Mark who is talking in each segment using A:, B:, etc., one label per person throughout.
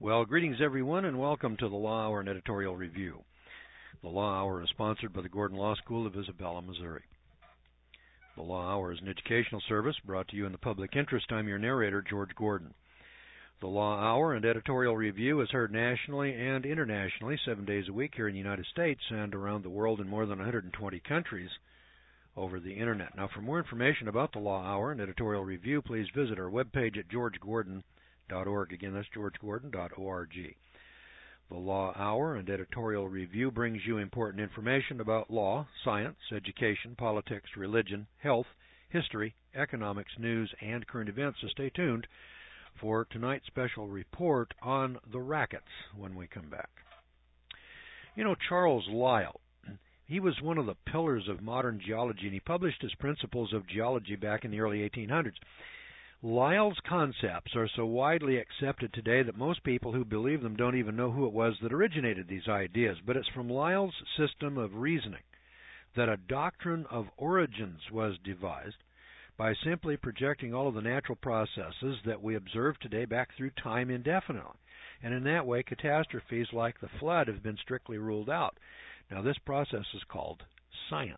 A: Well, greetings everyone, and welcome to the Law Hour and Editorial Review. The Law Hour is sponsored by the Gordon Law School of Isabella, Missouri. The Law Hour is an educational service brought to you in the public interest. I'm your narrator, George Gordon. The Law Hour and Editorial Review is heard nationally and internationally 7 days a week here in the United States and around the world in more than 120 countries over the Internet. Now, for more information about the Law Hour and Editorial Review, please visit our webpage at georgegordon.org. Again, that's georgegordon.org. The Law Hour and Editorial Review brings you important information about law, science, education, politics, religion, health, history, economics, news, and current events. So stay tuned for tonight's special report on the rackets when we come back. You know, Charles Lyell, he was one of the pillars of modern geology, and he published his Principles of Geology back in the early 1800s. Lyell's concepts are so widely accepted today that most people who believe them don't even know who it was that originated these ideas. But it's from Lyell's system of reasoning that a doctrine of origins was devised by simply projecting all of the natural processes that we observe today back through time indefinitely. And in that way, catastrophes like the flood have been strictly ruled out. Now, this process is called science.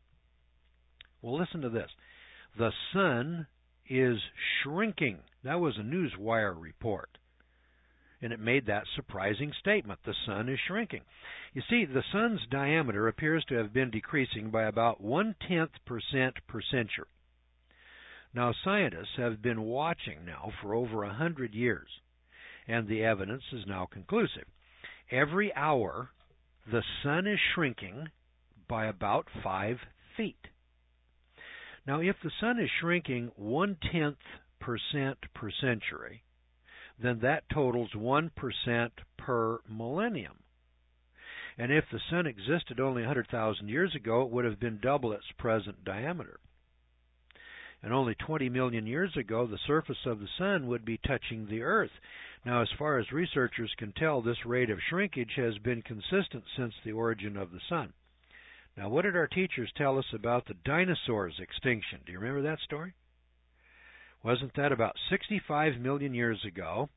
A: Well, listen to this. The sun is shrinking. That was a Newswire report. And it made that surprising statement. The sun is shrinking. You see, the sun's diameter appears to have been decreasing by about 0.1% per century. Now, scientists have been watching now for over 100 years, and the evidence is now conclusive. Every hour, the sun is shrinking by about 5 feet. Now, if the sun is shrinking 0.1% per century, then that totals 1% per millennium. And if the sun existed only 100,000 years ago, it would have been double its present diameter. And only 20 million years ago, the surface of the sun would be touching the Earth. Now, as far as researchers can tell, this rate of shrinkage has been consistent since the origin of the sun. Now, what did our teachers tell us about the dinosaurs' extinction? Do you remember that story? Wasn't that about 65 million years ago?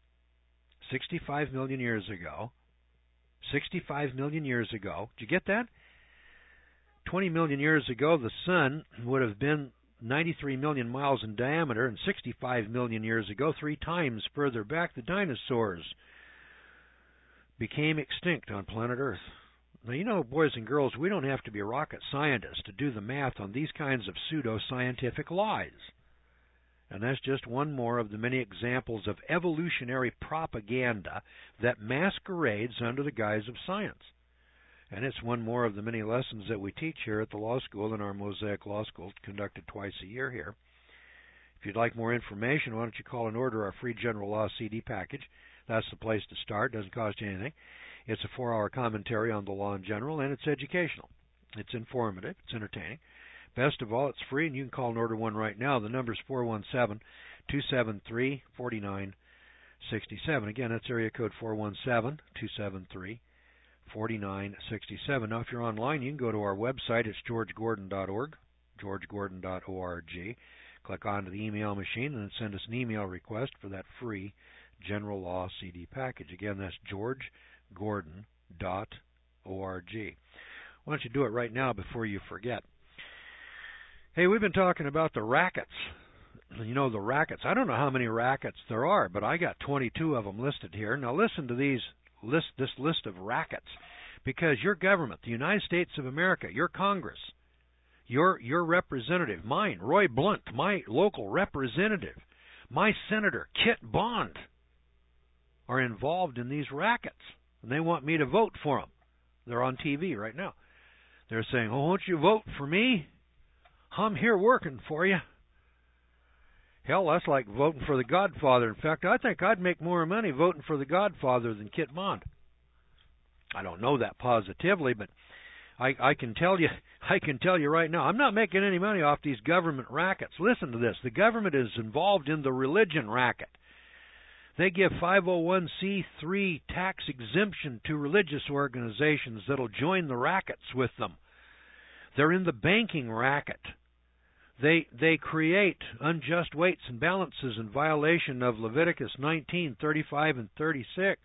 A: 65 million years ago. 65 million years ago. Did you get that? 20 million years ago, the sun would have been 93 million miles in diameter, and 65 million years ago, 3 times further back, the dinosaurs became extinct on planet Earth. Now, you know, boys and girls, we don't have to be rocket scientists to do the math on these kinds of pseudo-scientific lies. And that's just one more of the many examples of evolutionary propaganda that masquerades under the guise of science. And it's one more of the many lessons that we teach here at the law school in our Mosaic Law School, conducted twice a year here. If you'd like more information, why don't you call and order our free General Law CD package. That's the place to start. Doesn't cost you anything. It's a 4-hour commentary on the law in general, and it's educational. It's informative. It's entertaining. Best of all, it's free, and you can call and order one right now. The number is 417-273-4967. Again, that's area code 417-273-4967. Now, if you're online, you can go to our website. It's georgegordon.org, georgegordon.org. Click onto the email machine and then send us an email request for that free General Law CD package. Again, that's georgegordon.org. Why don't you do it right now before you forget? Hey, we've been talking about the rackets. You know, the rackets. I don't know how many rackets there are, but I got 22 of them listed here. Now listen to this list of rackets, because your government, the United States of America, your Congress, your representative, mine, Roy Blunt, my local representative, my Senator Kit Bond, are involved in these rackets, and they want me to vote for them. They're on TV right now. They're saying, "Oh, won't you vote for me? I'm here working for you." Hell, that's like voting for the Godfather. In fact, I think I'd make more money voting for the Godfather than Kit Bond. I don't know that positively, but I can tell you right now, I'm not making any money off these government rackets. Listen to this. The government is involved in the religion racket. They give 501c3 tax exemption to religious organizations that'll join the rackets with them. They're in the banking racket. They create unjust weights and balances in violation of Leviticus 19:35 and 36.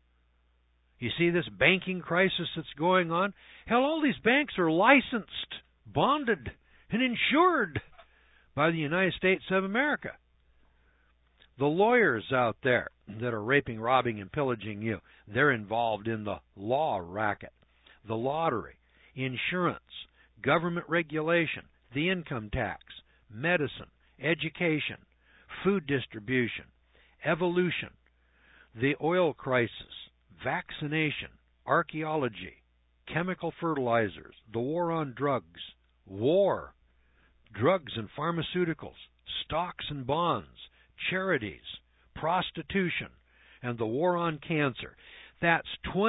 A: You see this banking crisis that's going on? Hell, all these banks are licensed, bonded, and insured by the United States of America. The lawyers out there that are raping, robbing, and pillaging you, they're involved in the law racket, the lottery, insurance, government regulation, the income tax, medicine, education, food distribution, evolution, the oil crisis, vaccination, archaeology, chemical fertilizers, the war on drugs, war, drugs and pharmaceuticals, stocks and bonds, charities, prostitution, and the war on cancer. That's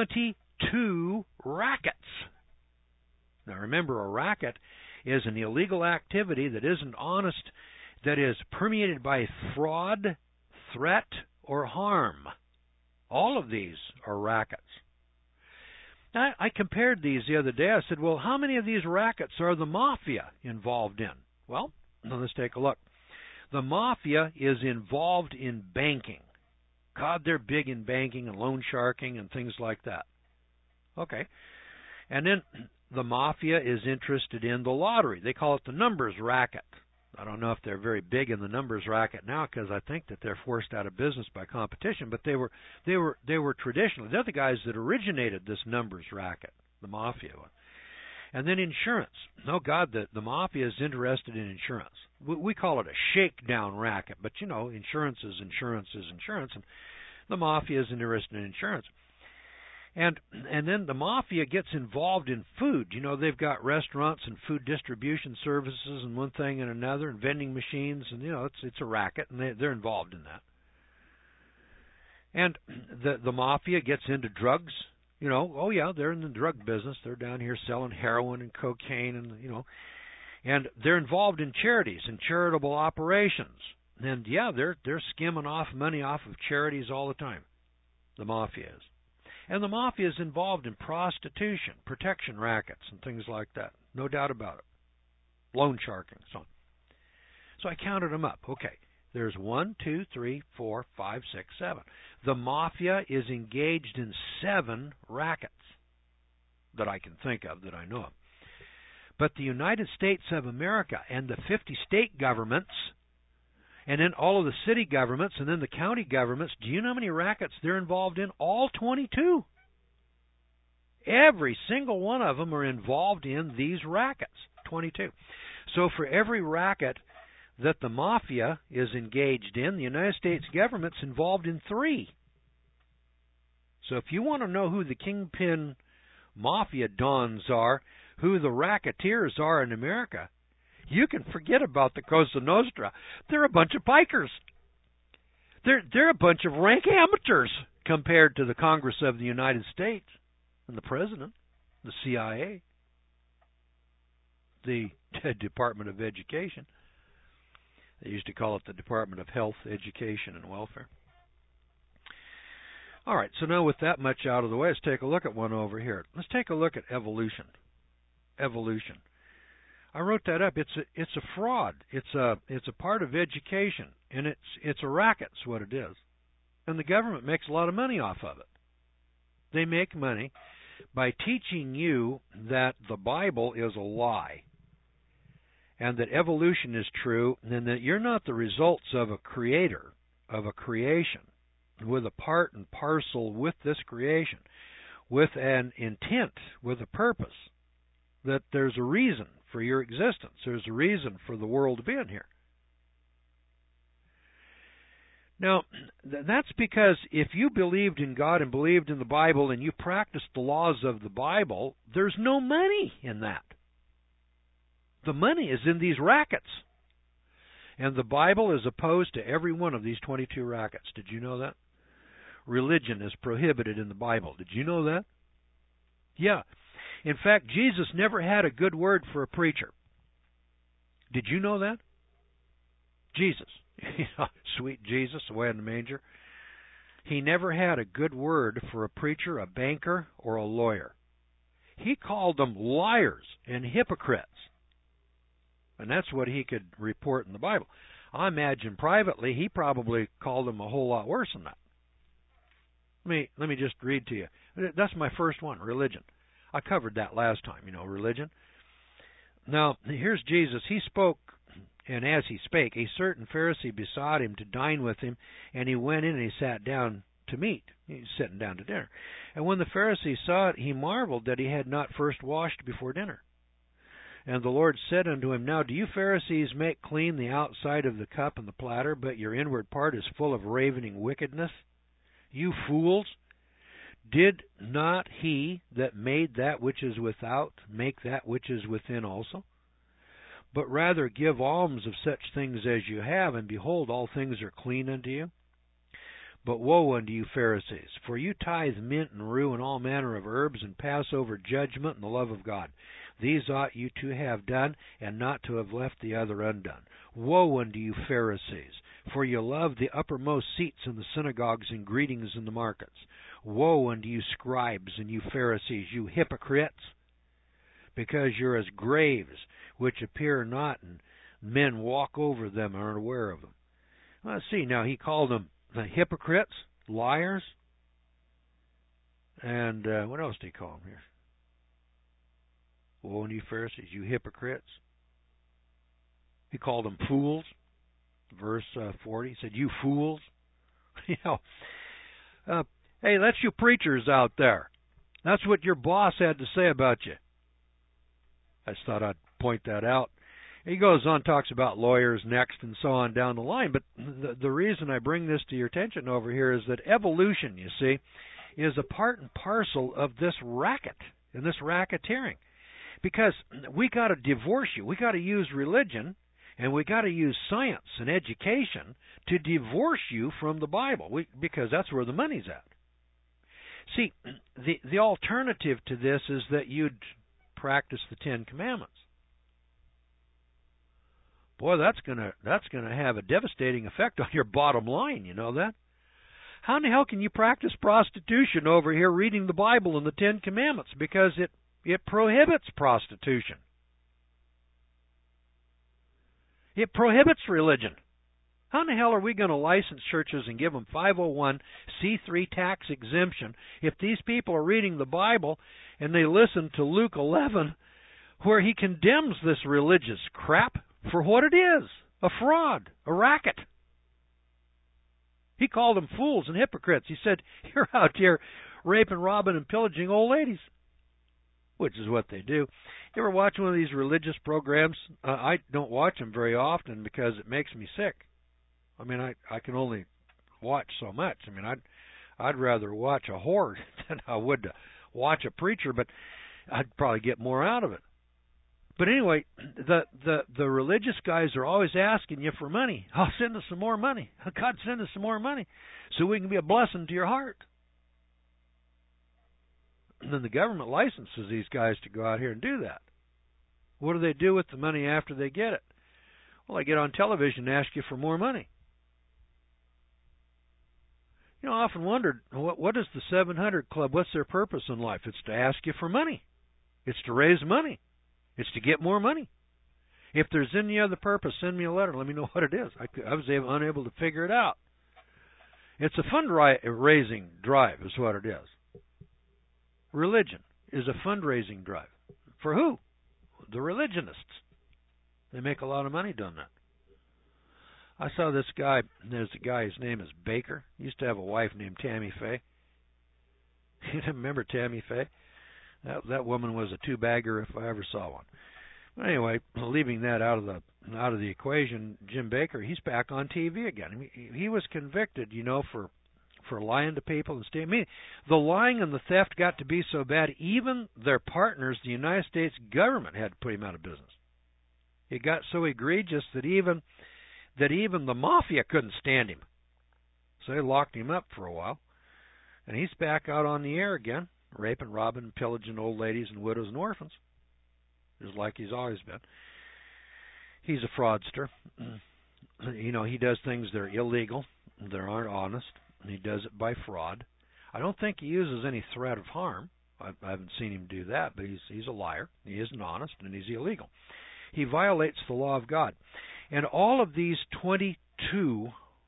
A: 22 rackets. Now remember, a racket is an illegal activity that isn't honest, that is permeated by fraud, threat, or harm. All of these are rackets. Now, I compared these the other day. I said, well, how many of these rackets are the mafia involved in? Well, let's take a look. The mafia is involved in banking. God, they're big in banking and loan sharking and things like that. Okay. And then the mafia is interested in the lottery. They call it the numbers racket. I don't know if they're very big in the numbers racket now, because I think that they're forced out of business by competition. But they were traditionally, they're the guys that originated this numbers racket, the mafia. And then insurance. Oh God, the mafia is interested in insurance. We call it a shakedown racket, but you know, insurance is insurance is insurance, and the mafia is interested in insurance. And then the mafia gets involved in food. You know, they've got restaurants and food distribution services and one thing and another, and vending machines, and you know, it's a racket, and they're involved in that. And the mafia gets into drugs. You know, oh yeah, they're in the drug business. They're down here selling heroin and cocaine, and you know, and they're involved in charities and charitable operations. And yeah, they're skimming off money off of charities all the time. The mafia is. And the mafia is involved in prostitution, protection rackets, and things like that. No doubt about it. Loan sharking, so on. So I counted them up. Okay, there's 1, 2, 3, 4, 5, 6, 7. The mafia is engaged in 7 rackets that I can think of, that I know of. But the United States of America and the 50 state governments, and then all of the city governments, and then the county governments, do you know how many rackets they're involved in? All 22. Every single one of them are involved in these rackets, 22. So for every racket that the mafia is engaged in, the United States government's involved in 3. So if you want to know who the kingpin mafia dons are, who the racketeers are in America, you can forget about the Cosa Nostra. They're a bunch of pikers. They're a bunch of rank amateurs compared to the Congress of the United States and the President, the CIA, the Department of Education. They used to call it the Department of Health, Education, and Welfare. All right, so now with that much out of the way, let's take a look at one over here. Let's take a look at evolution. Evolution. I wrote that up. It's a fraud. It's a part of education, and it's a racket. Is what it is. And the government makes a lot of money off of it. They make money by teaching you that the Bible is a lie, and that evolution is true, and that you're not the results of a creator, of a creation, with a part and parcel with this creation, with an intent, with a purpose, that there's a reason for your existence. There's a reason for the world to be in here. Now, that's because if you believed in God and believed in the Bible and you practiced the laws of the Bible, there's no money in that. The money is in these rackets. And the Bible is opposed to every one of these 22 rackets. Did you know that? Religion is prohibited in the Bible. Did you know that? Yeah. In fact, Jesus never had a good word for a preacher. Did you know that? Jesus. Sweet Jesus, away in the manger. He never had a good word for a preacher, a banker, or a lawyer. He called them liars and hypocrites. And that's what he could report in the Bible. I imagine privately he probably called them a whole lot worse than that. Let me just read to you. That's my first one, religion. I covered that last time, religion. Now, here's Jesus. He spoke, and as he spake, a certain Pharisee besought him to dine with him, and he went in and he sat down to meat. He's sitting down to dinner. And when the Pharisee saw it, he marveled that he had not first washed before dinner. And the Lord said unto him, Now do you Pharisees make clean the outside of the cup and the platter, but your inward part is full of ravening wickedness? You fools! Did not he that made that which is without make that which is within also? But rather give alms of such things as you have, and behold, all things are clean unto you. But woe unto you, Pharisees, for you tithe mint and rue and all manner of herbs, and pass over judgment and the love of God. These ought you to have done, and not to have left the other undone. Woe unto you, Pharisees, for you love the uppermost seats in the synagogues and greetings in the markets. Woe unto you, scribes, and you Pharisees, you hypocrites, because you're as graves, which appear not, and men walk over them and are aware of them. Let's see, now he called them the hypocrites, liars, and what else did he call them here? Woe unto you, Pharisees, you hypocrites. He called them fools. Verse 40, he said, you fools. Hey, that's you preachers out there. That's what your boss had to say about you. I just thought I'd point that out. He goes on, talks about lawyers next and so on down the line. But the reason I bring this to your attention over here is that evolution, you see, is a part and parcel of this racket and this racketeering. Because we got to divorce you. We got to use religion and we got to use science and education to divorce you from the Bible, because that's where the money's at. See, the alternative to this is that you'd practice the Ten Commandments. Boy, that's gonna have a devastating effect on your bottom line. You know that? How in the hell can you practice prostitution over here reading the Bible and the Ten Commandments? Because it prohibits prostitution. It prohibits religion. How in the hell are we going to license churches and give them 501c3 tax exemption if these people are reading the Bible and they listen to Luke 11 where he condemns this religious crap for what it is, a fraud, a racket? He called them fools and hypocrites. He said, you're out here raping, robbing, and pillaging old ladies, which is what they do. You ever watch one of these religious programs? I don't watch them very often because it makes me sick. I mean, I can only watch so much. I mean, I'd rather watch a whore than I would to watch a preacher, but I'd probably get more out of it. But anyway, the religious guys are always asking you for money. Oh, send us some more money. God, send us some more money so we can be a blessing to your heart. And then the government licenses these guys to go out here and do that. What do they do with the money after they get it? Well, they get on television and ask you for more money. You know, I often wondered, what is the 700 Club? What's their purpose in life? It's to ask you for money. It's to raise money. It's to get more money. If there's any other purpose, send me a letter. Let me know what it is. I was unable to figure it out. It's a fundraising drive is what it is. Religion is a fundraising drive. For who? The religionists. They make a lot of money doing that. I saw this guy, there's a guy, his name is Baker. He used to have a wife named Tammy Faye. You remember Tammy Faye? That woman was a two-bagger if I ever saw one. But anyway, leaving that out of the equation, Jim Baker, he's back on TV again. I mean, he was convicted, for lying to people and stealing. I mean, the lying and the theft got to be so bad, even their partners, the United States government, had to put him out of business. It got so egregious that even the mafia couldn't stand him. So they locked him up for a while. And he's back out on the air again, raping, robbing, pillaging old ladies and widows and orphans, just like he's always been. He's a fraudster. He does things that are illegal, that aren't honest, and he does it by fraud. I don't think he uses any threat of harm. I haven't seen him do that, but he's a liar. He isn't honest, and he's illegal. He violates the law of God. And all of these 22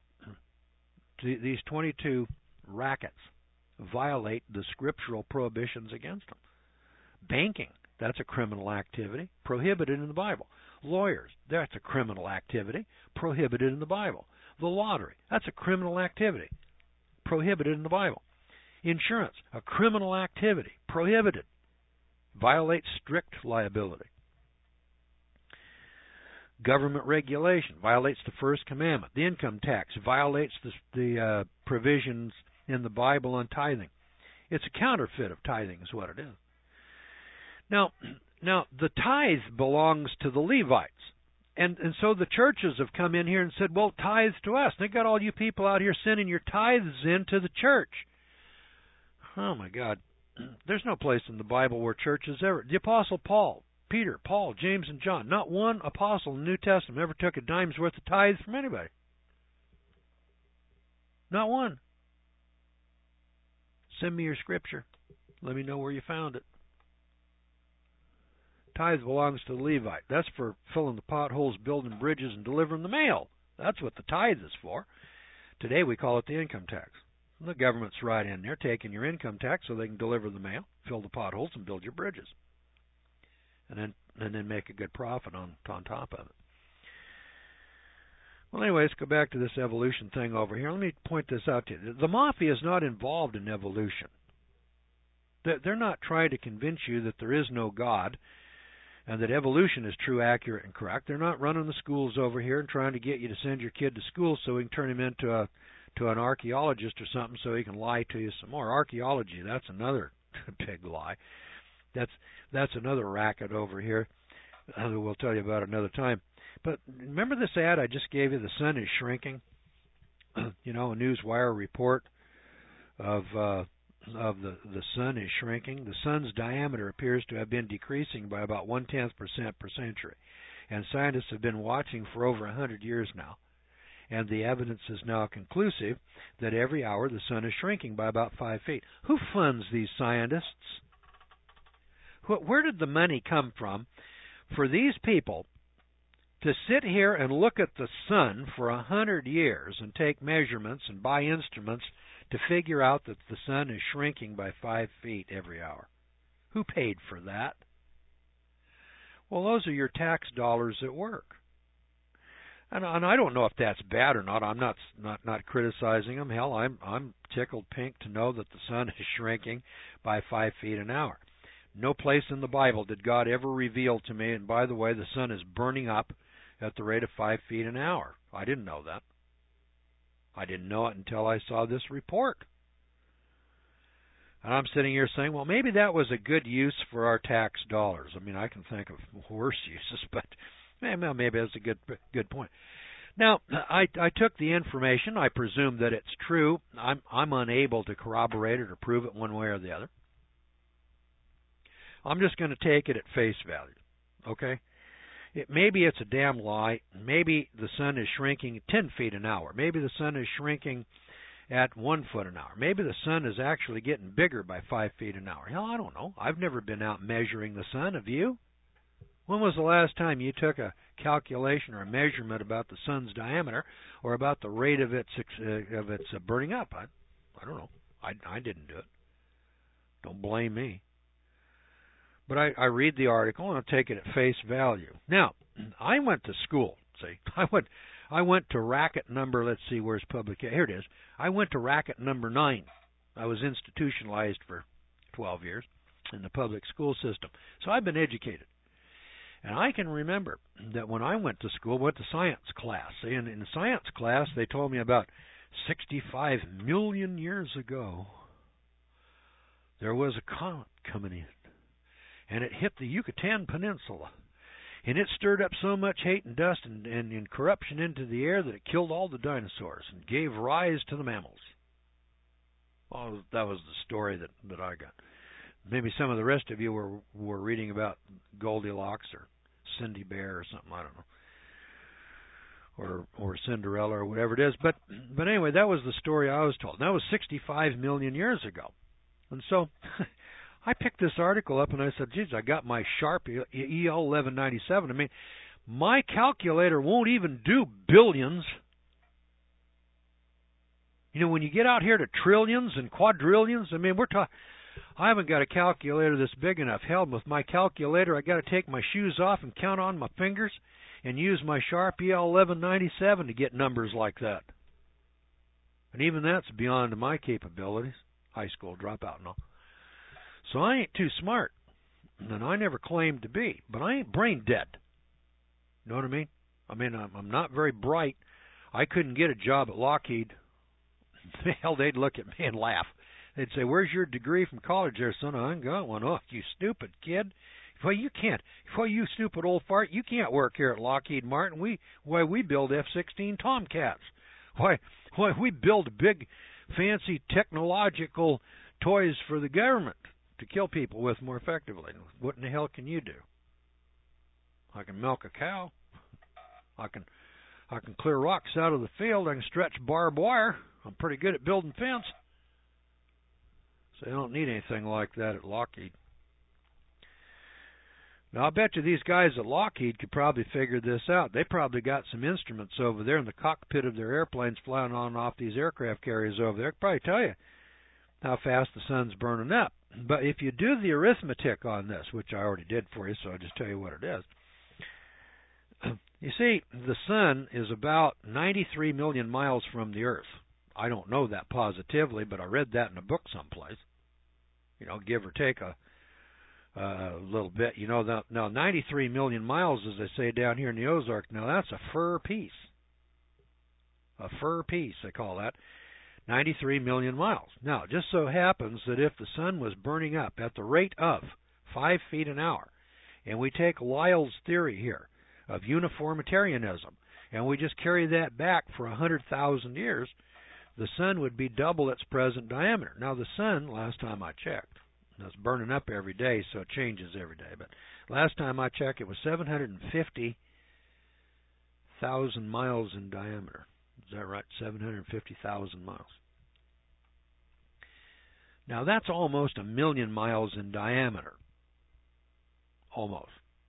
A: rackets violate the scriptural prohibitions against them. Banking, that's a criminal activity, prohibited in the Bible. Lawyers, that's a criminal activity, prohibited in the Bible. The lottery, that's a criminal activity, prohibited in the Bible. Insurance, a criminal activity, prohibited, violates strict liability. Government regulation violates the first commandment. The income tax violates the provisions in the Bible on tithing. It's a counterfeit of tithing is what it is. Now the tithe belongs to the Levites. And so the churches have come in here and said, well, tithes to us. And they got all you people out here sending your tithes into the church. Oh, my God. There's no place in the Bible where churches ever... The Apostle Paul, Peter, Paul, James, and John, not one apostle in the New Testament ever took a dime's worth of tithes from anybody. Not one. Send me your scripture. Let me know where you found it. Tithe belongs to the Levite. That's for filling the potholes, building bridges, and delivering the mail. That's what the tithe is for. Today we call it the income tax. And the government's right in there taking your income tax so they can deliver the mail, fill the potholes, and build your bridges. And then make a good profit on top of it. Well, anyway, let's go back to this evolution thing over here. Let me point this out to you. The mafia is not involved in evolution. They're not trying to convince you that there is no God and that evolution is true, accurate, and correct. They're not running the schools over here and trying to get you to send your kid to school so we can turn him into an archaeologist or something so he can lie to you some more. Archaeology, that's another big lie. That's another racket over here that we'll tell you about another time. But remember this ad I just gave you, the sun is shrinking? You know, a Newswire report of the sun is shrinking. The sun's diameter appears to have been decreasing by about 0.1% per century. And scientists have been watching for over 100 years now. And the evidence is now conclusive that every hour the sun is shrinking by about 5 feet. Who funds these scientists? Where did the money come from for these people to sit here and look at the sun for 100 years and take measurements and buy instruments to figure out that the sun is shrinking by 5 feet every hour? Who paid for that? Well, those are your tax dollars at work. And I don't know if that's bad or not. I'm not criticizing them. Hell, I'm tickled pink to know that the sun is shrinking by 5 feet an hour. No place in the Bible did God ever reveal to me, and by the way, the sun is burning up at the rate of 5 feet an hour. I didn't know that. I didn't know it until I saw this report. And I'm sitting here saying, well, maybe that was a good use for our tax dollars. I mean, I can think of worse uses, but maybe that's a good point. Now, I took the information. I presume that it's true. I'm unable to corroborate it or prove it one way or the other. I'm just going to take it at face value, okay? Maybe it's a damn lie. Maybe the sun is shrinking 10 feet an hour. Maybe the sun is shrinking at 1 foot an hour. Maybe the sun is actually getting bigger by 5 feet an hour. Hell, I don't know. I've never been out measuring the sun. Have you? When was the last time you took a calculation or a measurement about the sun's diameter or about the rate of its burning up? I don't know. I didn't do it. Don't blame me. But I read the article and I take it at face value. Now, I went to school. See, I went to racket number. Let's see, where's public? Here it is. I went to racket number 9. I was institutionalized for 12 years in the public school system, so I've been educated. And I can remember that when I went to school, went to science class. And in science class, they told me about 65 million years ago, there was a comet coming in. And it hit the Yucatan Peninsula. And it stirred up so much hate and dust and corruption into the air that it killed all the dinosaurs and gave rise to the mammals. Well, that was the story that I got. Maybe some of the rest of you were reading about Goldilocks or Cindy Bear or something, I don't know. Or Cinderella or whatever it is. But anyway, that was the story I was told. That was 65 million years ago. And so I picked this article up and I said, geez, I got my Sharp EL 1197. I mean, my calculator won't even do billions. You know, when you get out here to trillions and quadrillions, I mean, I haven't got a calculator this big enough. Hell, with my calculator, I got to take my shoes off and count on my fingers and use my Sharp EL 1197 to get numbers like that. And even that's beyond my capabilities. High school dropout and all. So I ain't too smart, and I never claimed to be, but I ain't brain dead. You know what I mean? I'm not very bright. I couldn't get a job at Lockheed. Hell, they'd look at me and laugh. They'd say, "Where's your degree from college there, son?" I ain't got one. Oh, you stupid kid. Well, you can't. Well, you stupid old fart. You can't work here at Lockheed Martin. We build F-16 Tomcats. Why, we build big, fancy technological toys for the government to kill people with more effectively. What in the hell can you do? I can milk a cow. I can clear rocks out of the field. I can stretch barbed wire. I'm pretty good at building fence. So you don't need anything like that at Lockheed. Now, I bet you these guys at Lockheed could probably figure this out. They probably got some instruments over there in the cockpit of their airplanes flying on and off these aircraft carriers over there. They could probably tell you how fast the sun's burning up. But if you do the arithmetic on this, which I already did for you, so I'll just tell you what it is. You see, the sun is about 93 million miles from the Earth. I don't know that positively, but I read that in a book someplace. You know, give or take a little bit. You know, now 93 million miles, as they say down here in the Ozarks, now that's a fur piece. A fur piece, they call that. 93 million miles. Now, it just so happens that if the sun was burning up at the rate of 5 feet an hour, and we take Lyell's theory here of uniformitarianism, and we just carry that back for 100,000 years, the sun would be double its present diameter. Now, the sun, last time I checked, it's burning up every day, so it changes every day, but last time I checked, it was 750,000 miles in diameter. Is that right? 750,000 miles. Now, that's almost 1 million miles in diameter. Almost.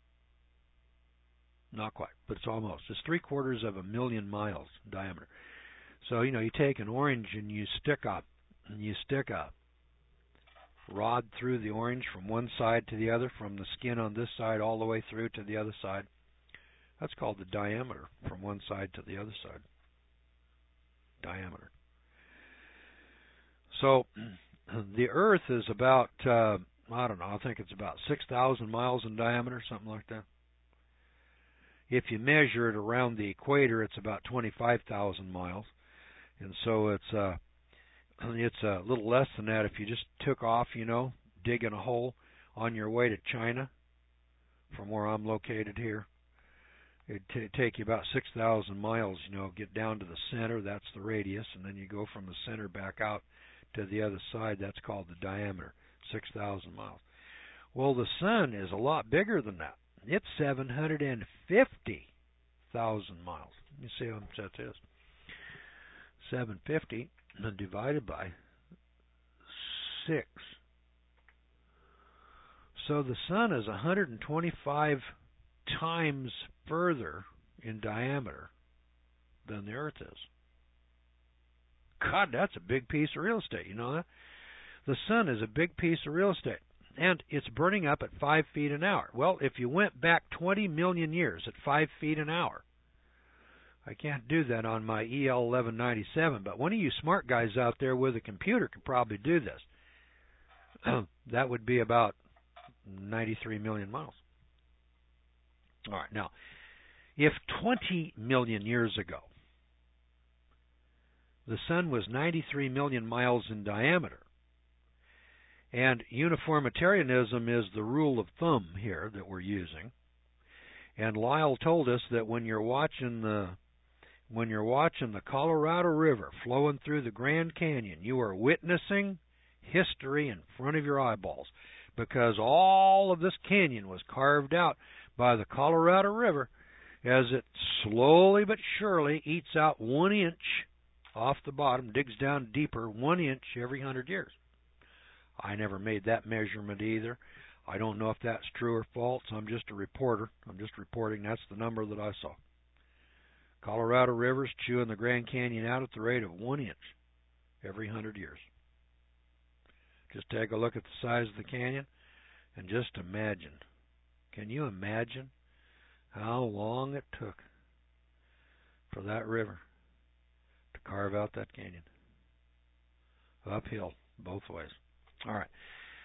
A: Not quite, but it's almost. It's 3/4 of 1 million miles in diameter. So, you know, you take an orange and you stick a rod through the orange from one side to the other, from the skin on this side all the way through to the other side. That's called the diameter from one side to the other side. Diameter. So the Earth is about, I don't know, I think it's about 6,000 miles in diameter, something like that. If you measure it around the equator, it's about 25,000 miles. And so it's a little less than that if you just took off, you know, digging a hole on your way to China from where I'm located here. It'd take you about 6,000 miles, you know, get down to the center, that's the radius, and then you go from the center back out to the other side, that's called the diameter, 6,000 miles. Well, the sun is a lot bigger than that. It's 750,000 miles. Let me see how much that is. 750 divided by 6. So the sun is 125 times further in diameter than the Earth is. God, that's a big piece of real estate, you know that? The sun is a big piece of real estate, and it's burning up at 5 feet an hour. Well, if you went back 20 million years at 5 feet an hour, I can't do that on my EL 1197, but one of you smart guys out there with a computer could probably do this. That would be about 93 million miles. All right, now, if 20 million years ago the sun was 93 million miles in diameter, and uniformitarianism is the rule of thumb here that we're using, and Lyell told us that when you're watching the Colorado River flowing through the Grand Canyon, you are witnessing history in front of your eyeballs, because all of this canyon was carved out by the Colorado River as it slowly but surely eats out 1 inch off the bottom, digs down deeper 1 inch every 100 years. I never made that measurement either. I don't know if that's true or false. I'm just a reporter. I'm just reporting that's the number that I saw. Colorado River's chewing the Grand Canyon out at the rate of 1 inch every 100 years. Just take a look at the size of the canyon and just imagine. Can you imagine how long it took for that river to carve out that canyon? Uphill, both ways. All right.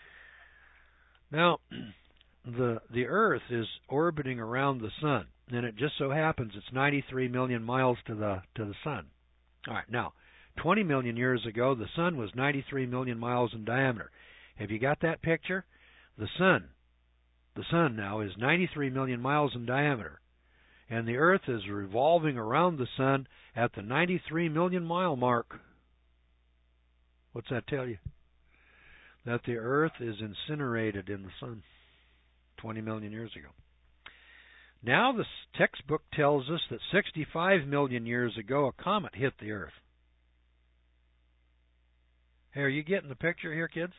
A: Now, the Earth is orbiting around the sun, and it just so happens it's 93 million miles to the sun. All right. Now, 20 million years ago, the sun was 93 million miles in diameter. Have you got that picture? The sun now is 93 million miles in diameter, and the Earth is revolving around the sun at the 93 million mile mark. What's that tell you? That the Earth is incinerated in the sun 20 million years ago. Now the textbook tells us that 65 million years ago a comet hit the Earth. Hey, are you getting the picture here, kids?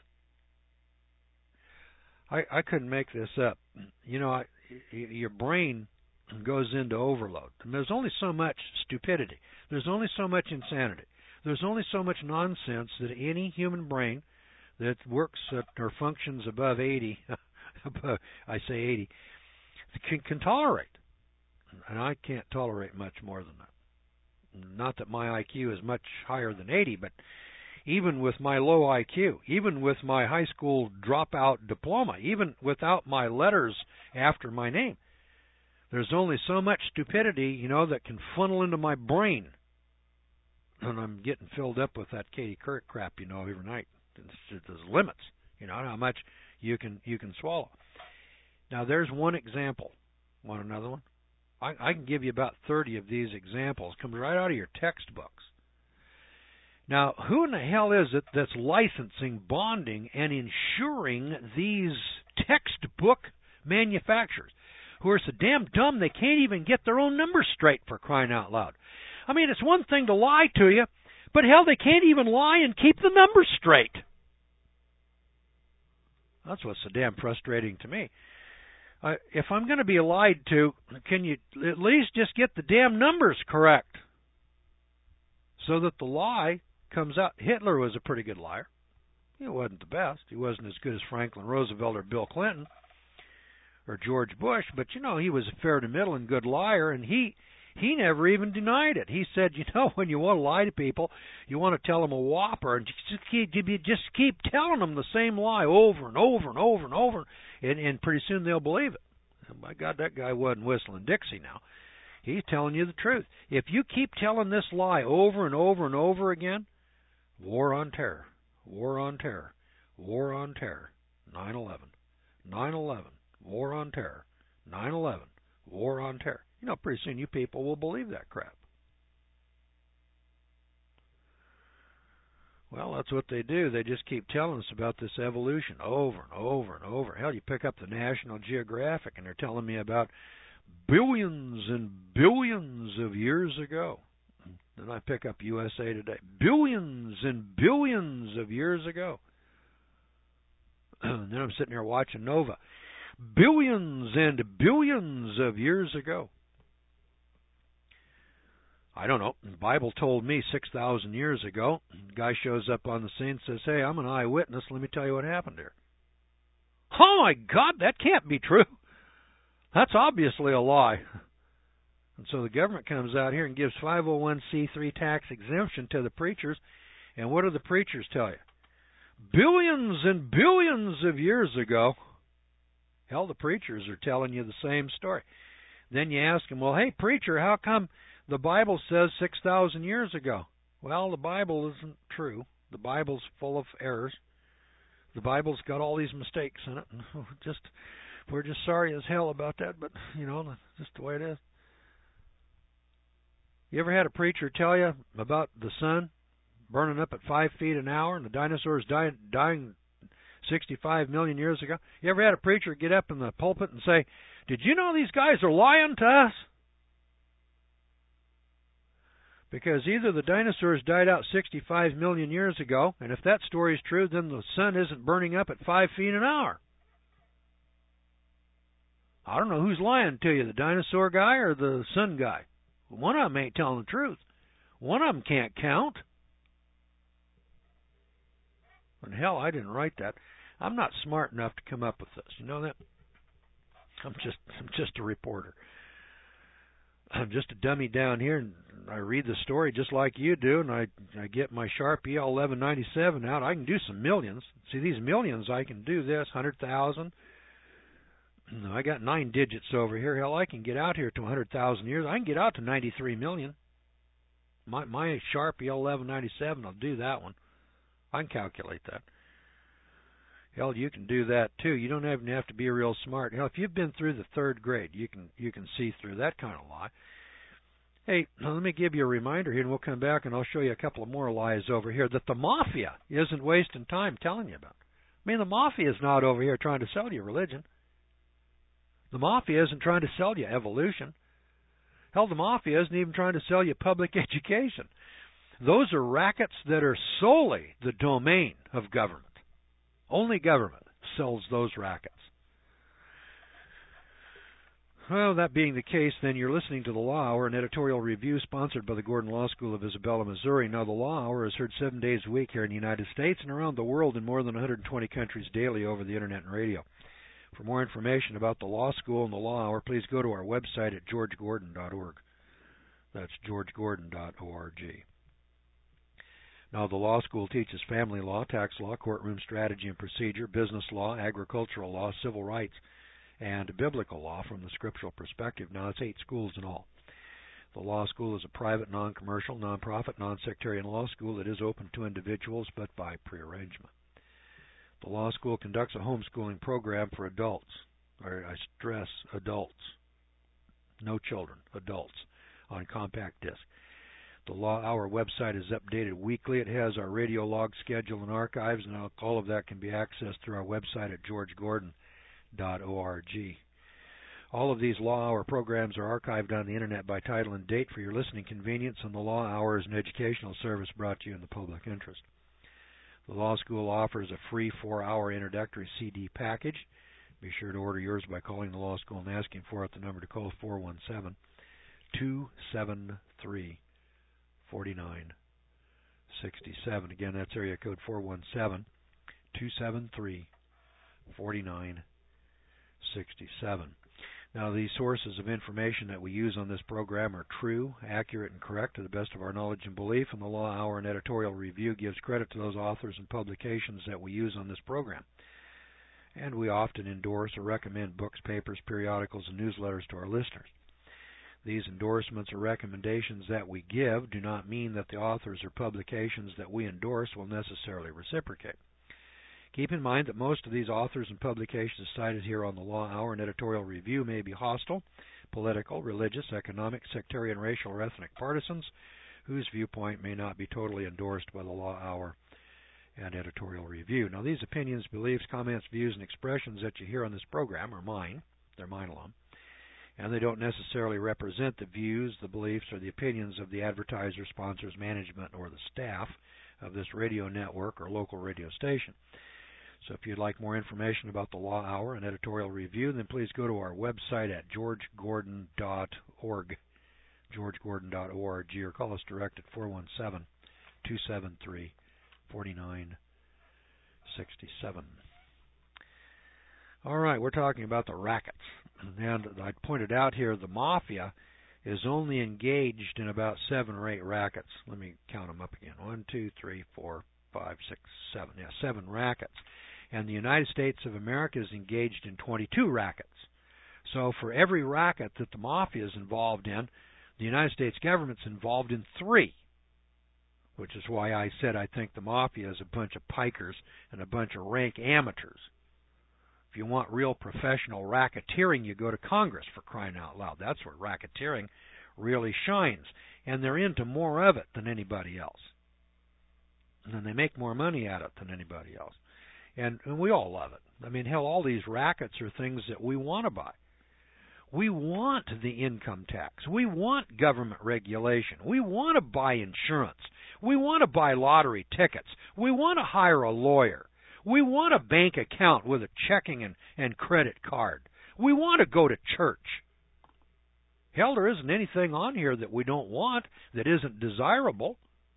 A: I couldn't make this up. You know, your brain goes into overload. And there's only so much stupidity. There's only so much insanity. There's only so much nonsense that any human brain that works or functions above 80, I say 80, can tolerate. And I can't tolerate much more than that. Not that my IQ is much higher than 80, but even with my low IQ, even with my high school dropout diploma, even without my letters after my name, there's only so much stupidity, that can funnel into my brain. And I'm getting filled up with that Katie Couric crap, every night. There's limits, how much you can swallow. Now, there's one example. Want another one? I can give you about 30 of these examples. Comes right out of your textbooks. Now, who in the hell is it that's licensing, bonding, and insuring these textbook manufacturers who are so damn dumb they can't even get their own numbers straight, for crying out loud? I mean, it's one thing to lie to you, but hell, they can't even lie and keep the numbers straight. That's what's so damn frustrating to me. If I'm going to be lied to, can you at least just get the damn numbers correct so that the lie comes out? Hitler was a pretty good liar. He wasn't the best. He wasn't as good as Franklin Roosevelt or Bill Clinton or George Bush, but he was a fair to middle and good liar, and he never even denied it. He said, when you want to lie to people, you want to tell them a whopper, and just keep telling them the same lie over and over and over and over, and pretty soon they'll believe it. And by God, that guy wasn't whistling Dixie now. He's telling you the truth. If you keep telling this lie over and over and over again, war on terror, war on terror, war on terror, 9/11, 9/11, war on terror, 9/11, war on terror. Pretty soon you people will believe that crap. Well, that's what they do. They just keep telling us about this evolution over and over and over. Hell, you pick up the National Geographic and they're telling me about billions and billions of years ago. Then I pick up USA Today. Billions and billions of years ago. Then I'm sitting there watching Nova. Billions and billions of years ago. I don't know. The Bible told me 6,000 years ago. The guy shows up on the scene and says, "Hey, I'm an eyewitness. Let me tell you what happened here." Oh, my God, that can't be true. That's obviously a lie. And so the government comes out here and gives 501c3 tax exemption to the preachers. And what do the preachers tell you? Billions and billions of years ago. Hell, the preachers are telling you the same story. Then you ask them, well, hey, preacher, how come the Bible says 6,000 years ago? Well, the Bible isn't true. The Bible's full of errors. The Bible's got all these mistakes in it. And we're just sorry as hell about that, but, that's just the way it is. You ever had a preacher tell you about the sun burning up at 5 feet an hour and the dinosaurs dying 65 million years ago? You ever had a preacher get up in the pulpit and say, "Did you know these guys are lying to us?" Because either the dinosaurs died out 65 million years ago, and if that story's true, then the sun isn't burning up at 5 feet an hour. I don't know who's lying to you, the dinosaur guy or the sun guy. One of them ain't telling the truth. One of them can't count. And hell, I didn't write that. I'm not smart enough to come up with this. You know that? I'm just a reporter. I'm just a dummy down here, and I read the story just like you do, and I get my Sharpie L1197 out. I can do some millions. See, these millions, I can do this, 100,000. I got 9 digits over here. Hell, I can get out here to 100,000 years. I can get out to 93 million. My Sharpie L1197 will do that one. I can calculate that. Hell, you can do that too. You don't even have to be real smart. Hell, if you've been through the 3rd grade, you can see through that kind of lie. Hey, now let me give you a reminder here, and we'll come back and I'll show you a couple of more lies over here that the mafia isn't wasting time telling you about. I mean, the mafia is not over here trying to sell you religion. The mafia isn't trying to sell you evolution. Hell, the mafia isn't even trying to sell you public education. Those are rackets that are solely the domain of government. Only government sells those rackets. Well, that being the case, then you're listening to the Law Hour, an editorial review sponsored by the Gordon Law School of Isabella, Missouri. Now, the Law Hour is heard 7 days a week here in the United States and around the world in more than 120 countries daily over the Internet and radio. For more information about the Law School and the Law Hour, please go to our website at georgegordon.org. That's georgegordon.org. Now, the law school teaches family law, tax law, courtroom strategy and procedure, business law, agricultural law, civil rights, and biblical law from the scriptural perspective. Now, it's 8 schools in all. The law school is a private, non-commercial, non-profit, non-sectarian law school that is open to individuals, but by prearrangement. The law school conducts a homeschooling program for adults. I stress adults. No children, adults, on compact disc. The Law Hour website is updated weekly. It has our radio log schedule and archives, and all of that can be accessed through our website at georgegordon.org. All of these Law Hour programs are archived on the Internet by title and date for your listening convenience, and the Law Hour is an educational service brought to you in the public interest. The Law School offers a free 4-hour introductory CD package. Be sure to order yours by calling the Law School and asking for it. The number to call is 417-273-4967. Again, that's area code 417-273-4967. Now, these sources of information that we use on this program are true, accurate, and correct to the best of our knowledge and belief, and the Law Hour and editorial review gives credit to those authors and publications that we use on this program. And we often endorse or recommend books, papers, periodicals, and newsletters to our listeners. These endorsements or recommendations that we give do not mean that the authors or publications that we endorse will necessarily reciprocate. Keep in mind that most of these authors and publications cited here on the Law Hour and editorial review may be hostile, political, religious, economic, sectarian, racial, or ethnic partisans whose viewpoint may not be totally endorsed by the Law Hour and editorial review. Now, these opinions, beliefs, comments, views, and expressions that you hear on this program are mine. They're mine alone. And they don't necessarily represent the views, the beliefs, or the opinions of the advertiser, sponsors, management, or the staff of this radio network or local radio station. So if you'd like more information about the Law Hour and editorial review, then please go to our website at georgegordon.org, georgegordon.org, or call us direct at 417-273-4967. All right, we're talking about the rackets. And I pointed out here the mafia is only engaged in about 7 or 8 rackets. Let me count them up again. 1, 2, 3, 4, 5, 6, 7. Yeah, 7 rackets. And the United States of America is engaged in 22 rackets. So for every racket that the mafia is involved in, the United States government's involved in 3, which is why I said I think the mafia is a bunch of pikers and a bunch of rank amateurs. If you want real professional racketeering, you go to Congress, for crying out loud. That's where racketeering really shines. And they're into more of it than anybody else. And they make more money at it than anybody else. And we all love it. I mean, hell, all these rackets are things that we want to buy. We want the income tax. We want government regulation. We want to buy insurance. We want to buy lottery tickets. We want to hire a lawyer. We want a bank account with a checking and credit card. We want to go to church. Hell, there isn't anything on here that we don't want that isn't desirable.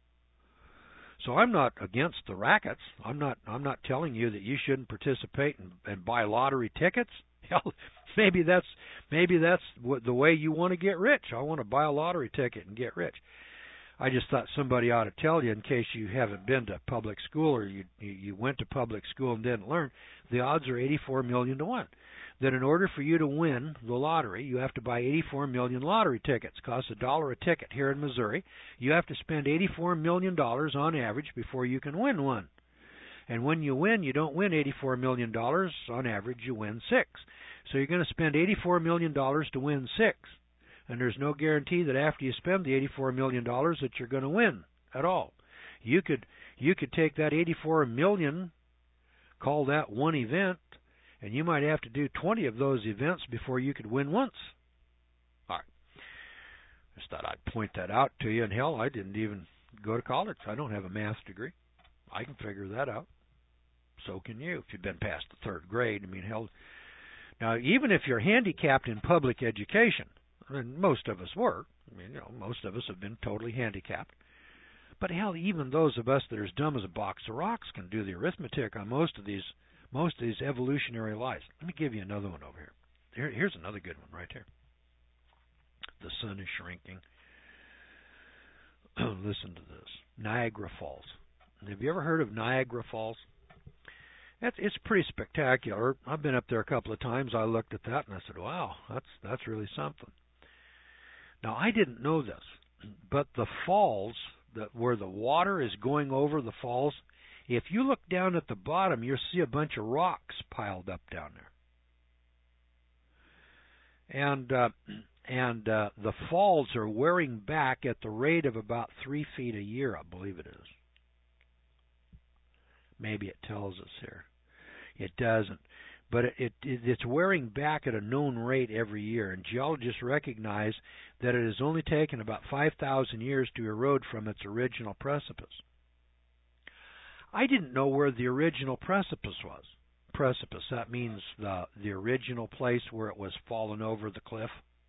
A: So I'm not against the rackets. I'm not telling you that you shouldn't participate and buy lottery tickets. Hell, maybe that's the way you want to get rich. I want to buy a lottery ticket and get rich. I just thought somebody ought to tell you, in case you haven't been to public school or you went to public school and didn't learn, the odds are 84 million to 1. That in order for you to win the lottery, you have to buy 84 million lottery tickets. It costs $1 a ticket here in Missouri. You have to spend $84 million on average before you can win one. And when you win, you don't win $84 million on average, you win 6. So you're going to spend $84 million to win 6. And there's no guarantee that after you spend the $84 million that you're going to win at all. You could take that $84 million, call that one event, and you might have to do 20 of those events before you could win once. All right. Just thought I'd point that out to you. And hell, I didn't even go to college. I don't have a math degree. I can figure that out. So can you if you've been past the 3rd grade. I mean, hell. Now, even if you're handicapped in public education, and most of us were, I mean, most of us have been totally handicapped. But hell, even those of us that are as dumb as a box of rocks can do the arithmetic on most of these evolutionary lies. Let me give you another one over here. Here's another good one right here. The sun is shrinking. Listen to this. Niagara Falls. Have you ever heard of Niagara Falls? It's pretty spectacular. I've been up there a couple of times. I looked at that and I said, wow, that's really something. Now, I didn't know this, but the falls, where the water is going over the falls, if you look down at the bottom, you'll see a bunch of rocks piled up down there. And the falls are wearing back at the rate of about 3 feet a year, I believe it is. Maybe it tells us here. It doesn't. But it's wearing back at a known rate every year, and geologists recognize that it has only taken about 5,000 years to erode from its original precipice. I didn't know where the original precipice was. Precipice, that means the original place where it was fallen over the cliff.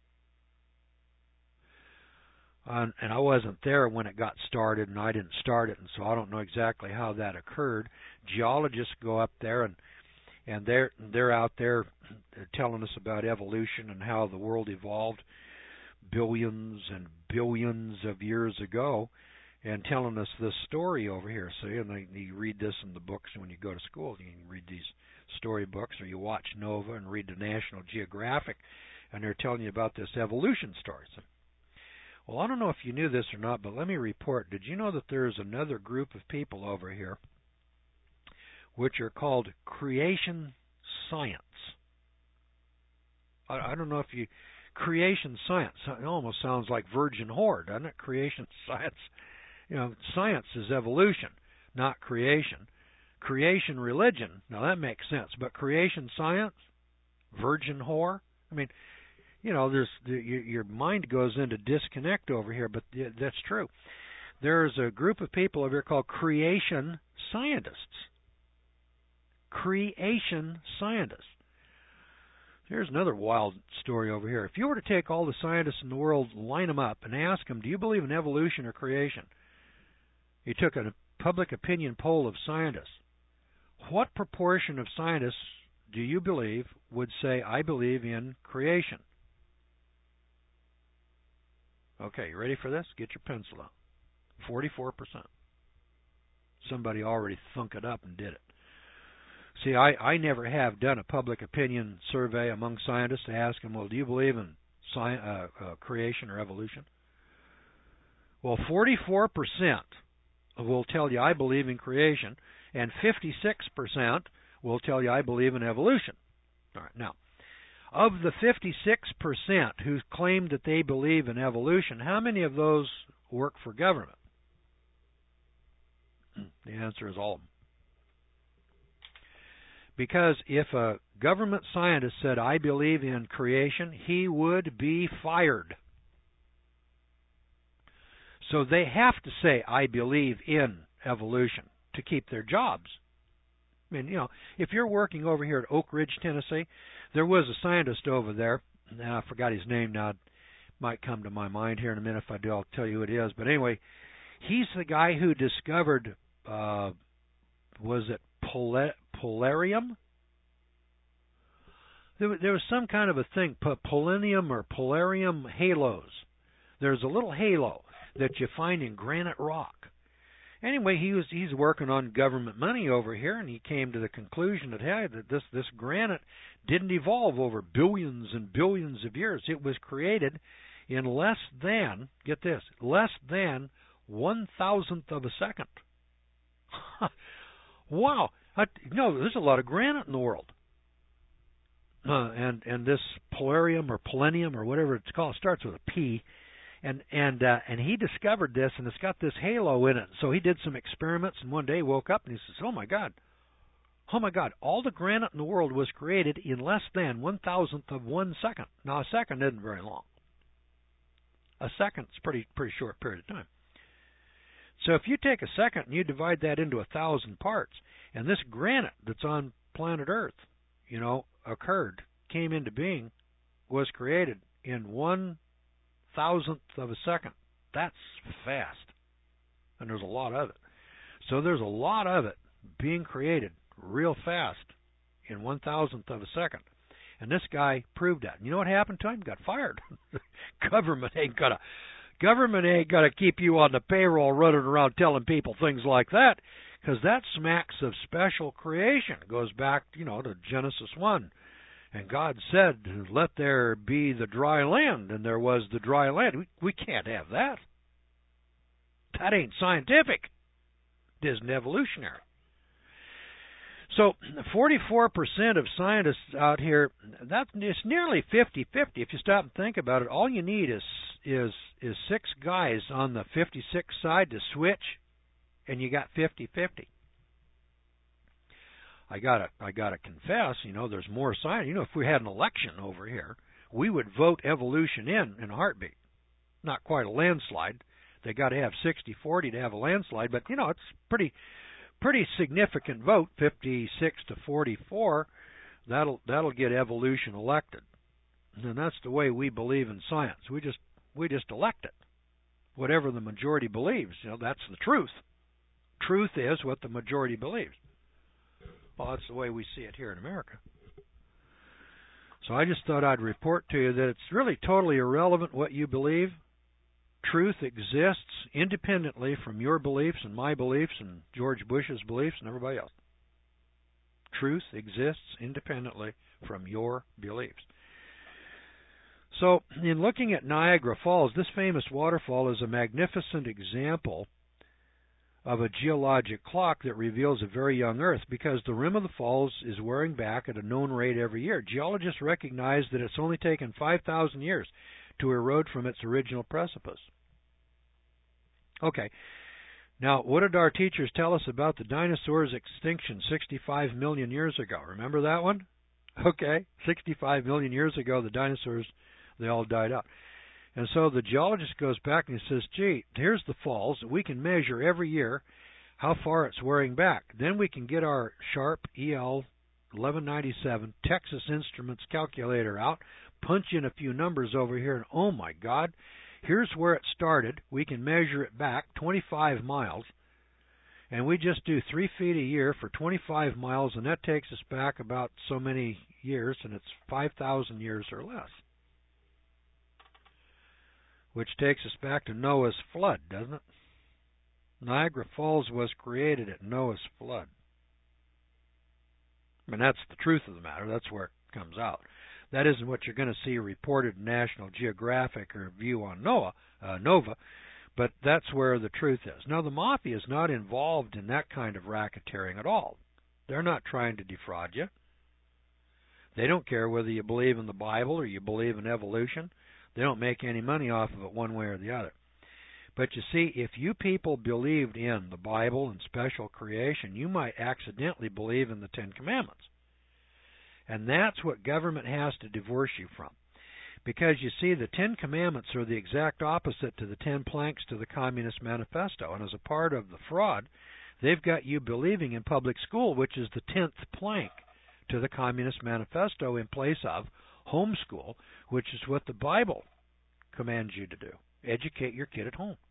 A: And I wasn't there when it got started, and I didn't start it, and so I don't know exactly how that occurred. Geologists go up there, and they're out there telling us about evolution and how the world evolved billions and billions of years ago, and telling us this story over here. See, and you read this in the books when you go to school. You can read these story books, or you watch Nova and read the National Geographic, and they're telling you about this evolution story. So, well, I don't know if you knew this or not, but let me report. Did you know that there's another group of people over here which are called creation science? I don't know if you... Creation science. It almost sounds like virgin whore, doesn't it? Creation science. Science is evolution, not creation. Creation religion, now that makes sense. But creation science? Virgin whore? I mean... your mind goes into disconnect over here, but that's true. There's a group of people over here called creation scientists. Creation scientists. Here's another wild story over here. If you were to take all the scientists in the world, line them up, and ask them, do you believe in evolution or creation? You took a public opinion poll of scientists. What proportion of scientists do you believe would say, I believe in creation? Okay, you ready for this? Get your pencil out. 44%. Somebody already thunk it up and did it. See, I never have done a public opinion survey among scientists to ask them, well, do you believe in creation or evolution? Well, 44% will tell you I believe in creation, and 56% will tell you I believe in evolution. All right, now, of the 56% who claim that they believe in evolution, how many of those work for government? The answer is all of them. Because if a government scientist said, I believe in creation, he would be fired. So they have to say, I believe in evolution to keep their jobs. I mean, if you're working over here at Oak Ridge, Tennessee, there was a scientist over there. Now, I forgot his name now. It might come to my mind here in a minute. If I do, I'll tell you who it is. But anyway, he's the guy who discovered, was it polarium? There was some kind of a thing, polonium or polarium halos. There's a little halo that you find in granite rock. Anyway, he's working on government money over here, and he came to the conclusion that, hey, that this granite didn't evolve over billions and billions of years. It was created in less than, get this, less than 1,000th of a second. Wow. There's a lot of granite in the world. And this polarium or polonium or whatever it's called starts with a P. And he discovered this, and it's got this halo in it. So he did some experiments, and one day he woke up and he says, oh my God, all the granite in the world was created in less than 1,000th of 1 second. Now, a second isn't very long. A second's a pretty short period of time. So if you take a second and you divide that into 1,000 parts, and this granite that's on planet Earth, came into being, was created in 1,000th of a second. That's fast. And there's a lot of it. So there's a lot of it being created real fast in 1,000th of a second. And this guy proved that. And you know what happened to him? He got fired. Government ain't gonna keep you on the payroll running around telling people things like that, because that smacks of special creation. It goes back, to Genesis 1. And God said, let there be the dry land, and there was the dry land. We can't have that. That ain't scientific. It isn't evolutionary. So 44% of scientists out here, it's nearly 50-50. If you stop and think about it, all you need is 6 guys on the 56 side to switch, and you got 50-50. I gotta confess, there's more science. If we had an election over here, we would vote evolution in a heartbeat. Not quite a landslide. They got to have 60-40 to have a landslide, but it's pretty significant vote, 56 to 44. That'll get evolution elected, and that's the way we believe in science. We just elect it, whatever the majority believes. That's the truth. Truth is what the majority believes. Well, that's the way we see it here in America. So I just thought I'd report to you that it's really totally irrelevant what you believe. Truth exists independently from your beliefs and my beliefs and George Bush's beliefs and everybody else. Truth exists independently from your beliefs. So in looking at Niagara Falls, this famous waterfall is a magnificent example of a geologic clock that reveals a very young Earth, because the rim of the falls is wearing back at a known rate every year. Geologists recognize that it's only taken 5,000 years to erode from its original precipice. Okay, now what did our teachers tell us about the dinosaurs' extinction 65 million years ago? Remember that one? Okay, 65 million years ago, the dinosaurs, they all died out. And so the geologist goes back and he says, gee, here's the falls. We can measure every year how far it's wearing back. Then we can get our Sharp EL 1197 Texas Instruments calculator out, punch in a few numbers over here, and oh my God, here's where it started. We can measure it back 25 miles, and we just do 3 feet a year for 25 miles, and that takes us back about so many years, and it's 5,000 years or less. Which takes us back to Noah's flood, doesn't it? Niagara Falls was created at Noah's flood. I mean, that's the truth of the matter. That's where it comes out. That isn't what you're going to see reported in National Geographic or View on Nova, but that's where the truth is. Now, the Mafia is not involved in that kind of racketeering at all. They're not trying to defraud you. They don't care whether you believe in the Bible or you believe in evolution. They don't make any money off of it one way or the other. But you see, if you people believed in the Bible and special creation, you might accidentally believe in the Ten Commandments. And that's what government has to divorce you from. Because you see, the 10 Commandments are the exact opposite to the 10 planks to the Communist Manifesto. And as a part of the fraud, they've got you believing in public school, which is the 10th plank to the Communist Manifesto, in place of homeschool, which is what the Bible commands you to do. Educate your kid at home.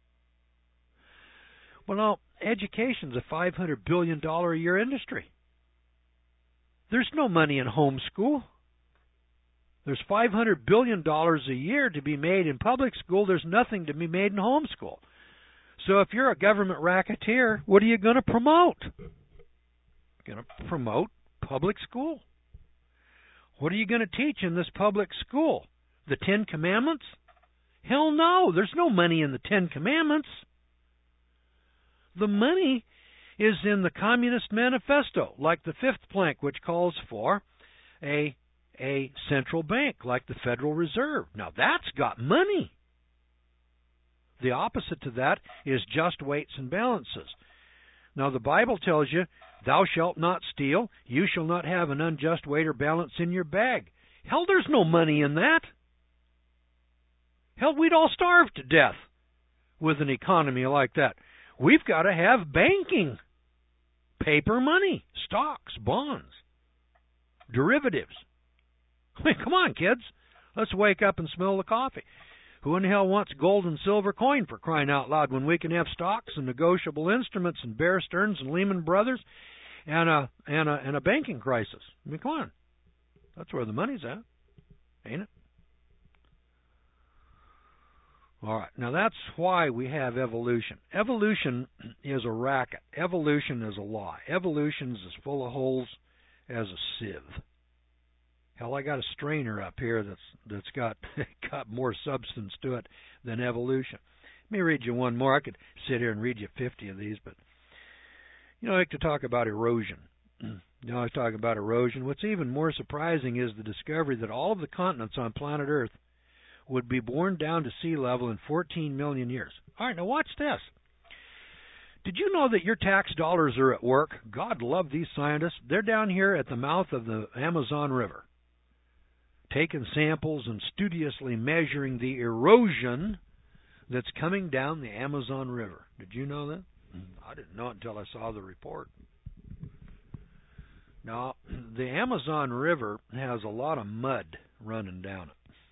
A: Well, now, education's a $500 billion a year industry. There's no money in homeschool. There's $500 billion a year to be made in public school. There's nothing to be made in homeschool. So if you're a government racketeer, what are you going to promote? You're going to promote public school. What are you going to teach in this public school? The 10 Commandments? Hell no, there's no money in the 10 Commandments. The money is in the Communist Manifesto, like the 5th plank, which calls for a central bank, like the Federal Reserve. Now that's got money. The opposite to that is just weights and balances. Now the Bible tells you, thou shalt not steal, you shall not have an unjust weight or balance in your bag. Hell, there's no money in that. Hell, we'd all starve to death with an economy like that. We've got to have banking, paper money, stocks, bonds, derivatives. I mean, come on, kids. Let's wake up and smell the coffee. Who in the hell wants gold and silver coin, for crying out loud, when we can have stocks and negotiable instruments and Bear Stearns and Lehman Brothers and a banking crisis? I mean, come on. That's where the money's at, ain't it? All right. Now, that's why we have evolution. Evolution is a racket. Evolution is a lie. Evolution is as full of holes as a sieve. Hell, I got a strainer up here that's got more substance to it than evolution. Let me read you one more. I could sit here and read you 50 of these, but I like to talk about erosion. I was talking about erosion. What's even more surprising is the discovery that all of the continents on planet Earth would be borne down to sea level in 14 million years. All right, now watch this. Did you know that your tax dollars are at work? God love these scientists. They're down here at the mouth of the Amazon River, taking samples and studiously measuring the erosion that's coming down the Amazon River. Did you know that? I didn't know it until I saw the report. Now, the Amazon River has a lot of mud running down it.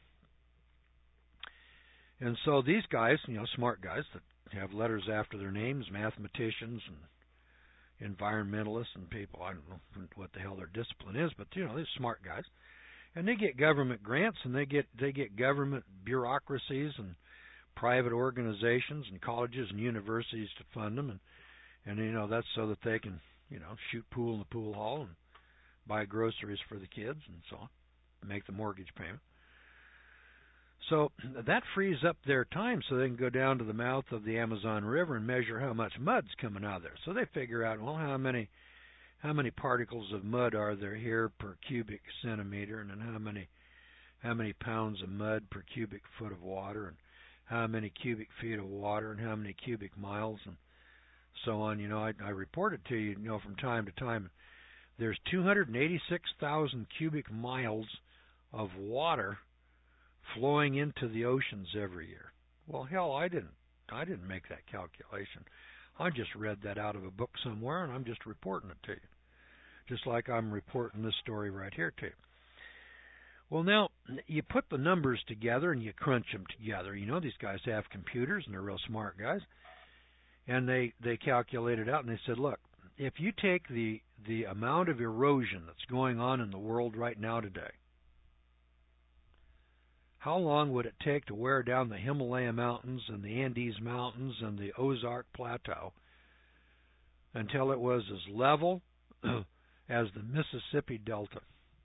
A: And so these guys, smart guys that have letters after their names, mathematicians and environmentalists and people, I don't know what the hell their discipline is, but they're smart guys. And they get government grants, and they get government bureaucracies and private organizations and colleges and universities to fund them, and that's so that they can shoot pool in the pool hall and buy groceries for the kids and so on, make the mortgage payment. So that frees up their time so they can go down to the mouth of the Amazon River and measure how much mud's coming out of there. So they figure out, well, how many particles of mud are there here per cubic centimeter, and then how many pounds of mud per cubic foot of water, and how many cubic feet of water, and how many cubic miles, and so on. I report it to you, from time to time. There's 286,000 cubic miles of water flowing into the oceans every year. Well, hell, I didn't make that calculation. I just read that out of a book somewhere, and I'm just reporting it to you. Just like I'm reporting this story right here to you. Well, now, you put the numbers together and you crunch them together. These guys have computers, and they're real smart guys. And they calculated out, and they said, look, if you take the amount of erosion that's going on in the world right now today, how long would it take to wear down the Himalaya Mountains and the Andes Mountains and the Ozark Plateau until it was as level as the Mississippi Delta?